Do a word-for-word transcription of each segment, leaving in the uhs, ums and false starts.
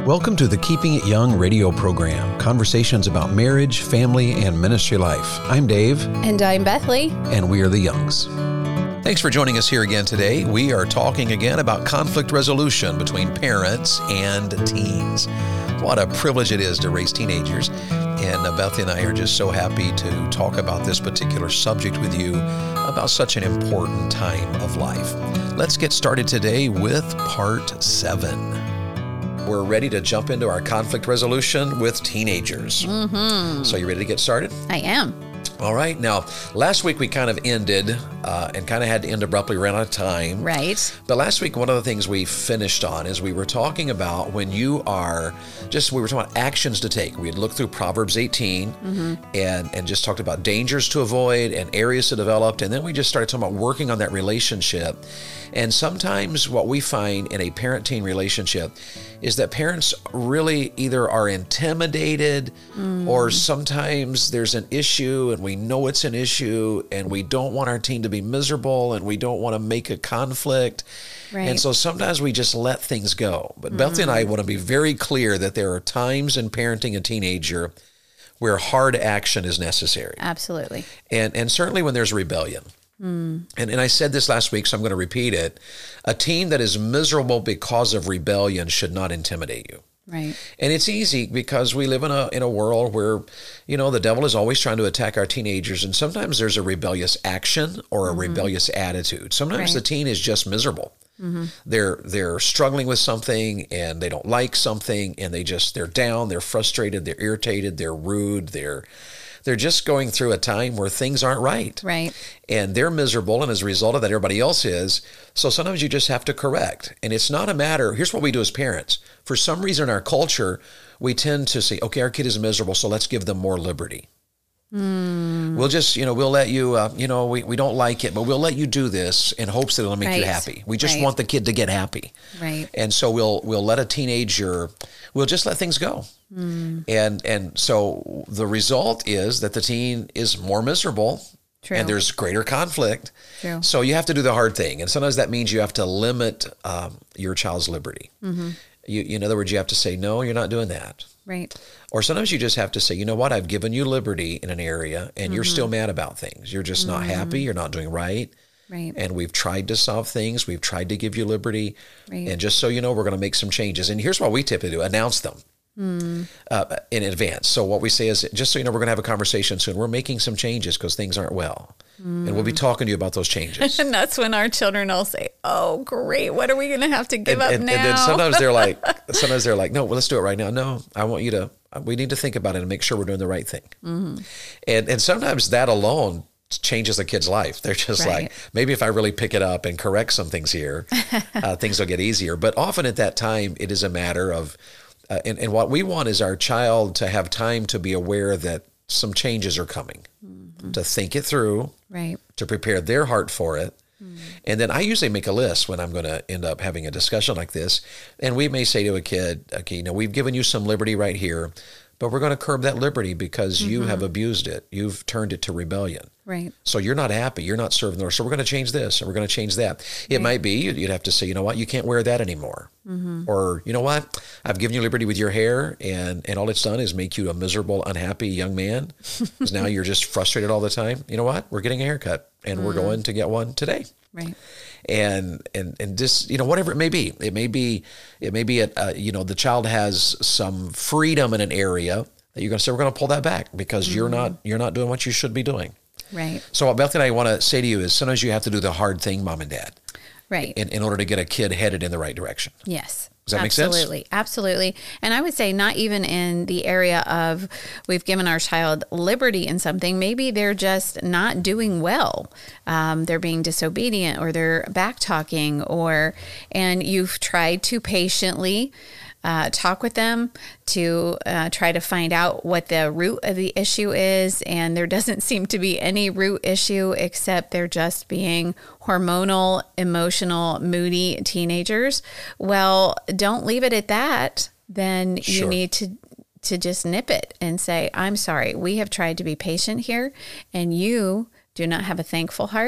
Welcome to the Keeping It Young radio program, conversations about marriage, family, and ministry life. I'm Dave. And I'm Bethany. And we are the Youngs. Thanks for joining us here again today. We are talking again about conflict resolution between parents and teens. What a privilege it is to raise teenagers. And Bethany and I are just so happy to talk about this particular subject with you about such an important time of life. Let's get started today with part seven. We're ready to jump into our conflict resolution with teenagers. Mm-hmm. So you ready to get started? I am. All right. Now, last week we kind of ended uh, and kind of had to end abruptly, ran out of time. Right. But last week, one of the things we finished on is we were talking about when you are just, we were talking about actions to take. We had looked through Proverbs eighteen mm-hmm. and, and just talked about dangers to avoid and areas to develop. And then we just started talking about working on that relationship. And sometimes what we find in a parent-teen relationship is that parents really either are intimidated mm. or sometimes there's an issue and we know it's an issue and we don't want our teen to be miserable and we don't want to make a conflict. Right. And so sometimes we just let things go. But mm. Bethany and I want to be very clear that there are times in parenting a teenager where hard action is necessary. Absolutely. And and certainly when there's rebellion. Mm. And and I said this last week, so I'm going to repeat it. A teen that is miserable because of rebellion should not intimidate you. Right. And it's easy because we live in a in a world where, you know, the devil is always trying to attack our teenagers. And sometimes there's a rebellious action or a mm-hmm. rebellious attitude. Sometimes right. the teen is just miserable. Mm-hmm. They're they're struggling with something and they don't like something and they just, they're down, they're frustrated, they're irritated, they're rude, they're They're just going through a time where things aren't right. Right. And they're miserable, and as a result of that, everybody else is. So sometimes you just have to correct. And it's not a matter, here's what we do as parents. For some reason in our culture, we tend to say, okay, our kid is miserable, so let's give them more liberty. Mm. We'll just, you know, we'll let you, uh, you know, we, we don't like it, but we'll let you do this in hopes that it'll make right. you happy. We just right. want the kid to get happy. Right. And so we'll we'll let a teenager, we'll just let things go. Mm. And and so the result is that the teen is more miserable. True. And there's greater conflict. True. So you have to do the hard thing. And sometimes that means you have to limit um, your child's liberty. Mm-hmm. You, in other words, you have to say, no, you're not doing that. Right. Or sometimes you just have to say, you know what, I've given you liberty in an area and mm-hmm. you're still mad about things. You're just mm-hmm. not happy. You're not doing right. Right. And we've tried to solve things. We've tried to give you liberty. Right. And just so you know, we're going to make some changes. And here's what we typically do, announce them. Mm. Uh, in advance. So what we say is, just so you know, we're going to have a conversation soon. We're making some changes because things aren't well. Mm. And we'll be talking to you about those changes. And that's when our children all say, oh, great. What are we going to have to give and, up and, now? And then sometimes they're like, sometimes they're like, no, well, let's do it right now. No, I want you to, we need to think about it and make sure we're doing the right thing. Mm-hmm. And, and sometimes that alone changes a kid's life. They're just right. like, maybe if I really pick it up and correct some things here, uh, things will get easier. But often at that time, it is a matter of, Uh, and, and what we want is our child to have time to be aware that some changes are coming, mm-hmm. to think it through, right. to prepare their heart for it. Mm. And then I usually make a list when I'm going to end up having a discussion like this. And we may say to a kid, okay, you know, we've given you some liberty right here, but we're going to curb that liberty because mm-hmm. you have abused it. You've turned it to rebellion. Right. So you're not happy. You're not serving the Lord. So we're going to change this and we're going to change that. It right. might be, you'd have to say, you know what, you can't wear that anymore. Mm-hmm. Or, you know what, I've given you liberty with your hair and, and all it's done is make you a miserable, unhappy young man. Because now you're just frustrated all the time. You know what, we're getting a haircut and mm. we're going to get one today. Right. And, and, and just, you know, whatever it may be, it may be, it may be, a, uh, you know, the child has some freedom in an area that you're going to say, we're going to pull that back because mm. you're not, you're not doing what you should be doing. Right. So what Bethany and I want to say to you is sometimes you have to do the hard thing, mom and dad. Right. In, in order to get a kid headed in the right direction. Yes. Does that absolutely, make sense? Absolutely. Absolutely. And I would say not even in the area of we've given our child liberty in something. Maybe they're just not doing well. Um, they're being disobedient or they're back talking or, and you've tried to patiently Uh, talk with them to uh, try to find out what the root of the issue is. And there doesn't seem to be any root issue except they're just being hormonal, emotional, moody teenagers. Well, don't leave it at that. Then Sure. you need to to just nip it and say, I'm sorry, we have tried to be patient here and you do not have a thankful heart.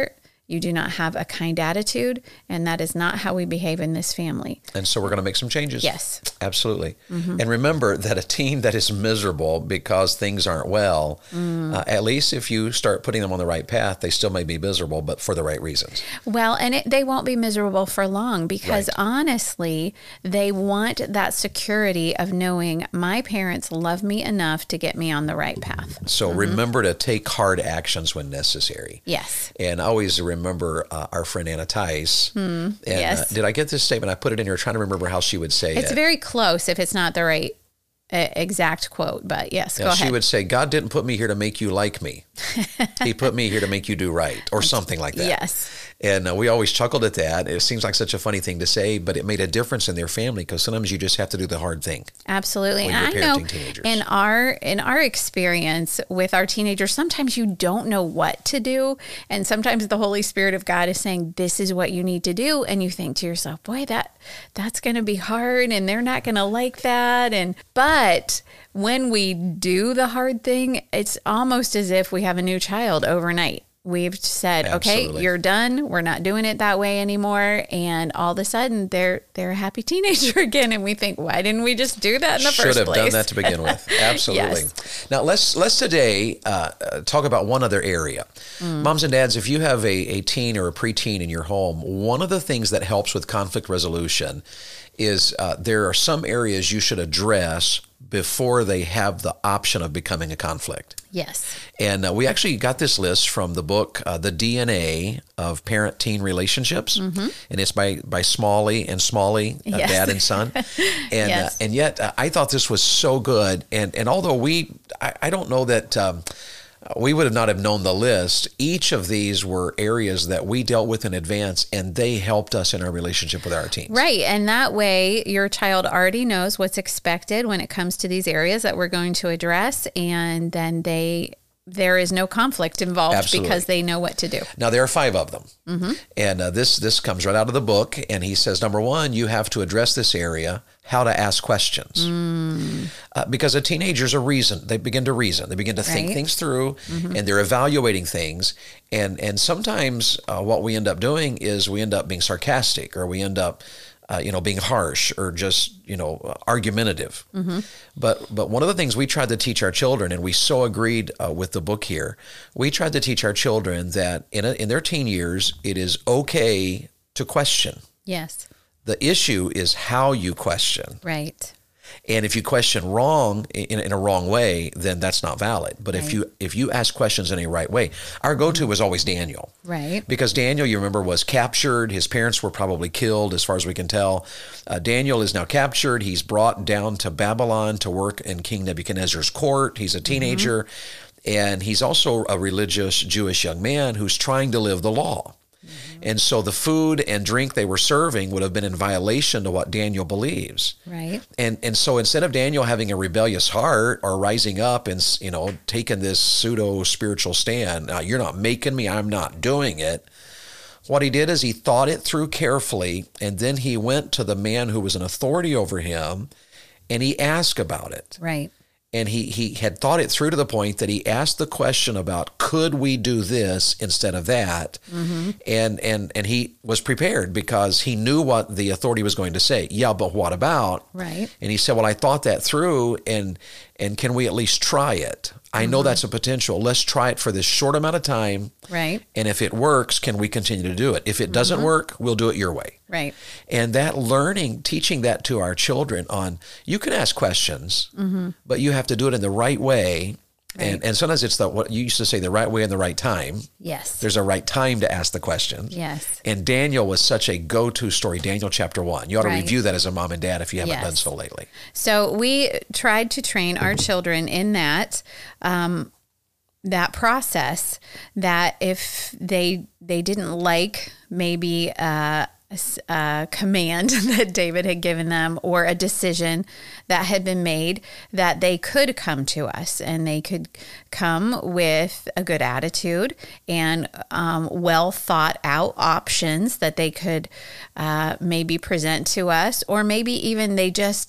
You do not have a kind attitude, and that is not how we behave in this family. And so we're going to make some changes. Yes. Absolutely. Mm-hmm. And remember that a teen that is miserable because things aren't well, mm. uh, at least if you start putting them on the right path, they still may be miserable, but for the right reasons. Well, and it, they won't be miserable for long because right. honestly, they want that security of knowing my parents love me enough to get me on the right path. So mm-hmm. remember to take hard actions when necessary. Yes. And always remember uh, our friend Anna Tice. Mm. And yes. uh, did I get this statement? I put it in here trying to remember how she would say it's it. It's very close if it's not the right uh, exact quote, but yes, yeah, go ahead. She would say, God didn't put me here to make you like me. He put me here to make you do right, or something like that. Yes. And uh, we always chuckled at that. It seems like such a funny thing to say, but it made a difference in their family because sometimes you just have to do the hard thing. Absolutely. When and you're I know teenagers. in our in our experience with our teenagers, sometimes you don't know what to do. And sometimes the Holy Spirit of God is saying, this is what you need to do. And you think to yourself, boy, that that's going to be hard and they're not going to like that. And but when we do the hard thing, it's almost as if we have a new child overnight. We've said, Absolutely. okay, you're done. We're not doing it that way anymore. And all of a sudden they're, they're a happy teenager again. And we think, why didn't we just do that in the Should first have place? done that to begin with. Absolutely. Yes. Now let's, let's today uh, uh, talk about one other area. Mm. Moms and dads, if you have a, a teen or a preteen in your home, one of the things that helps with conflict resolution is uh, there are some areas you should address before they have the option of becoming a conflict. Yes. And uh, we actually got this list from the book, uh, The D N A of Parent-Teen Relationships. Mm-hmm. And it's by, by Smalley and Smalley, uh, yes. dad and son. And yes. uh, and yet uh, I thought this was so good. And, and although we, I, I don't know that... Um, we would have not have known the list. Each of these were areas that we dealt with in advance, and they helped us in our relationship with our teens. Right. And that way, your child already knows what's expected when it comes to these areas that we're going to address. And then they... there is no conflict involved. Absolutely. Because they know what to do. Now, there are five of them. Mm-hmm. And uh, this this comes right out of the book. And he says, number one, you have to address this area, how to ask questions. Mm. Uh, because a teenagers are reason. They begin to reason. They begin to right. think things through, mm-hmm. and they're evaluating things. And, and sometimes uh, what we end up doing is we end up being sarcastic, or we end up Uh, you know, being harsh or just, you know, argumentative. Mm-hmm. But but one of the things we tried to teach our children, and we so agreed uh, with the book here, we tried to teach our children that in a, in their teen years, it is okay to question. Yes. The issue is how you question. Right. And if you question wrong in, in a wrong way, then that's not valid. But right. if you if you ask questions in a right way, our go-to was always Daniel. Right. Because Daniel, you remember, was captured. His parents were probably killed, as far as we can tell. Uh, Daniel is now captured. He's brought down to Babylon to work in King Nebuchadnezzar's court. He's a teenager. Mm-hmm. And he's also a religious Jewish young man who's trying to live the law. And so the food and drink they were serving would have been in violation to what Daniel believes. Right. And and so instead of Daniel having a rebellious heart or rising up and, you know, taking this pseudo-spiritual stand, now, you're not making me, I'm not doing it. What he did is he thought it through carefully, and then he went to the man who was an authority over him, and he asked about it. Right. And he, he had thought it through to the point that he asked the question about, could we do this instead of that? Mm-hmm. And, and, and he was prepared because he knew what the authority was going to say. Yeah, but what about? Right. And he said, well, I thought that through, and, and can we at least try it? I know mm-hmm. that's a potential. Let's try it for this short amount of time. Right. And if it works, can we continue to do it? If it doesn't mm-hmm. work, we'll do it your way. Right. And that learning, teaching that to our children on, you can ask questions, mm-hmm. but you have to do it in the right way. Right. And and sometimes it's the, what you used to say, the right way and the right time. Yes. There's a right time to ask the questions. Yes. And Daniel was such a go-to story, Daniel chapter one. You ought to right. review that as a mom and dad if you haven't yes. done so lately. So we tried to train our children in that, um, that process, that if they they didn't like maybe uh, a, a command that David had given them or a decision that had been made, that they could come to us and they could come with a good attitude and um, well thought out options that they could uh, maybe present to us, or maybe even they just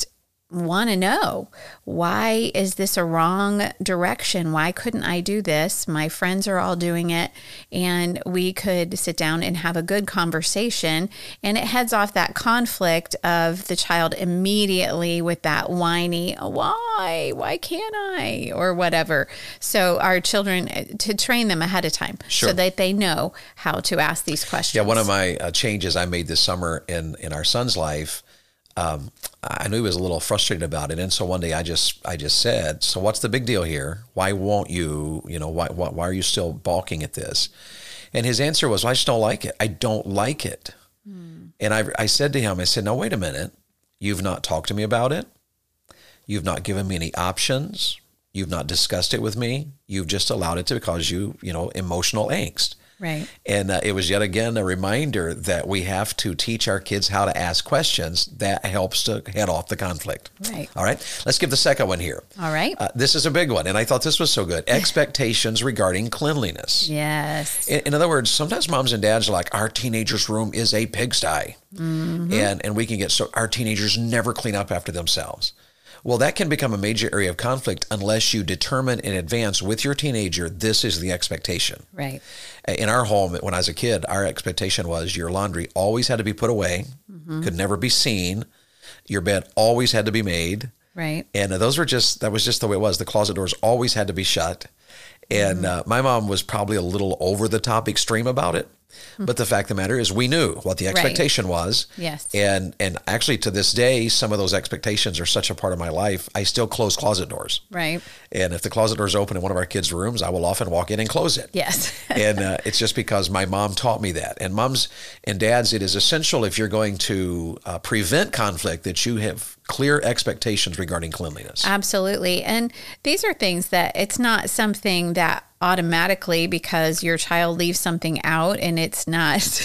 want to know, why is this a wrong direction? Why couldn't I do this? My friends are all doing it. And we could sit down and have a good conversation. And it heads off that conflict of the child immediately with that whiny, why? Why can't I? Or whatever. So our children, to train them ahead of time Sure. so that they know how to ask these questions. Yeah, one of my uh, changes I made this summer in, in our son's life, Um, I knew he was a little frustrated about it, and so one day I just I just said, "So what's the big deal here? Why won't you? You know, why why, why are you still balking at this?" And his answer was, well, "I just don't like it. I don't like it." Mm. And I I said to him, I said, "No, wait a minute. You've not talked to me about it. You've not given me any options. You've not discussed it with me. You've just allowed it to cause you, you know, emotional angst." Right. And uh, it was yet again a reminder that we have to teach our kids how to ask questions. That helps to head off the conflict. Right. All right. Let's give the second one here. All right. Uh, this is a big one, and I thought this was so good. Expectations regarding cleanliness. Yes. In, in other words, sometimes moms and dads are like, our teenager's room is a pigsty. Mm-hmm. And, and we can get, so our teenagers never clean up after themselves. Well, that can become a major area of conflict unless you determine in advance with your teenager, this is the expectation. Right. In our home, when I was a kid, our expectation was your laundry always had to be put away, mm-hmm. could never be seen. Your bed always had to be made. Right. And those were just, that was just the way it was. The closet doors always had to be shut. And mm-hmm. uh, my mom was probably a little over the top extreme about it. But the fact of the matter is we knew what the expectation right. was. Yes. And and actually to this day, some of those expectations are such a part of my life. I still close closet doors. Right. And if the closet door is open in one of our kids' rooms, I will often walk in and close it. Yes. And uh, it's just because my mom taught me that. And moms and dads, it is essential if you're going to uh, prevent conflict that you have clear expectations regarding cleanliness. Absolutely. And these are things that it's not something that automatically because your child leaves something out and it's not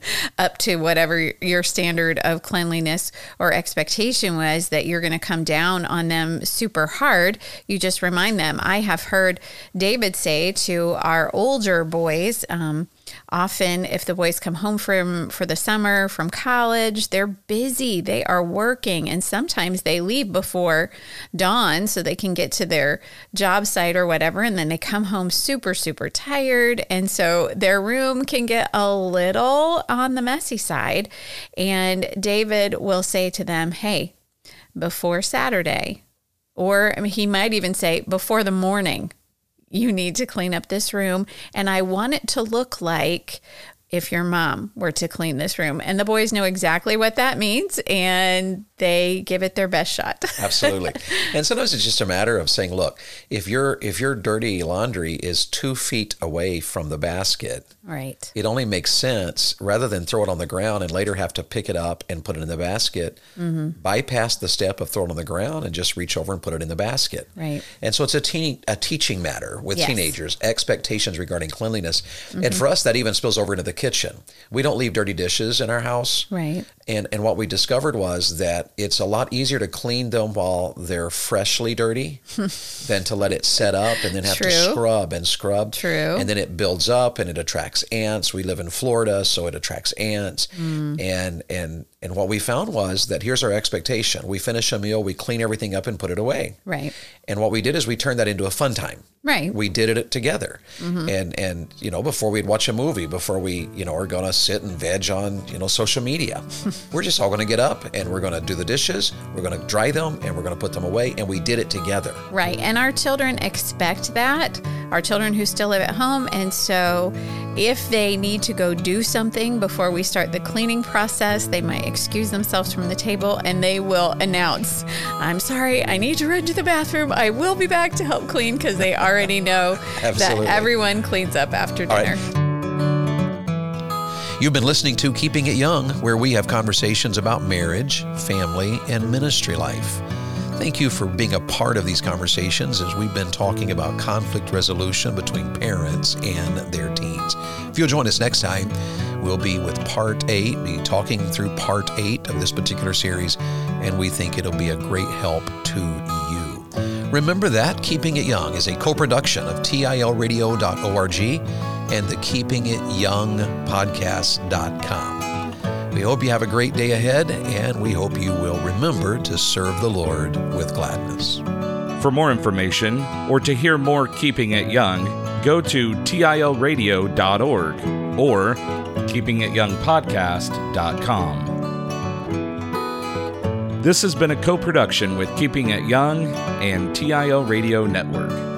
up to whatever your standard of cleanliness or expectation was, that you're going to come down on them super hard. You just remind them. I have heard David say to our older boys, um, often if the boys come home from for the summer from college, they're busy, they are working, and sometimes they leave before dawn so they can get to their job site or whatever, and then they come home super, super tired, and so their room can get a little on the messy side. And David will say to them, hey, before Saturday, or I mean, he might even say before the morning, you need to clean up this room. And I want it to look like if your mom were to clean this room. And the boys know exactly what that means, and they give it their best shot. Absolutely. And sometimes it's just a matter of saying, look, if your if your dirty laundry is two feet away from the basket, right, it only makes sense, rather than throw it on the ground and later have to pick it up and put it in the basket, mm-hmm. bypass the step of throwing it on the ground and just reach over and put it in the basket. Right. And so it's a teen, a teaching matter with yes. teenagers, expectations regarding cleanliness. Mm-hmm. And for us, that even spills over into the kitchen. We don't leave dirty dishes in our house. Right. And and what we discovered was that it's a lot easier to clean them while they're freshly dirty than to let it set up and then have True. to scrub and scrub. True. And then it builds up and it attracts ants. We live in Florida, so it attracts ants. Mm. And and and what we found was that here's our expectation. We finish a meal, we clean everything up and put it away. Right. And what we did is we turned that into a fun time. Right. We did it together. Mm-hmm. And, and, you know, before we'd watch a movie, before we, you know, are going to sit and veg on, you know, social media, we're just all going to get up and we're going to do the dishes. We're going to dry them and we're going to put them away. And we did it together. Right. And our children expect that, our children who still live at home. And so if they need to go do something before we start the cleaning process, they might excuse themselves from the table and they will announce, I'm sorry, I need to run to the bathroom. I will be back to help clean, because they already know Absolutely. that everyone cleans up after dinner. Right. You've been listening to Keeping It Young, where we have conversations about marriage, family, and ministry life. Thank you for being a part of these conversations as we've been talking about conflict resolution between parents and their teens. If you'll join us next time, we'll be with part eight, be talking through part eight of this particular series, and we think it'll be a great help to you. Remember that Keeping It Young is a co-production of T I L radio dot org and the Keeping It Young podcast dot com. We hope you have a great day ahead, and we hope you will remember to serve the Lord with gladness. For more information or to hear more Keeping It Young, go to T I L radio dot org or keeping it young podcast dot com. This has been a co-production with Keeping It Young and T I L Radio Network.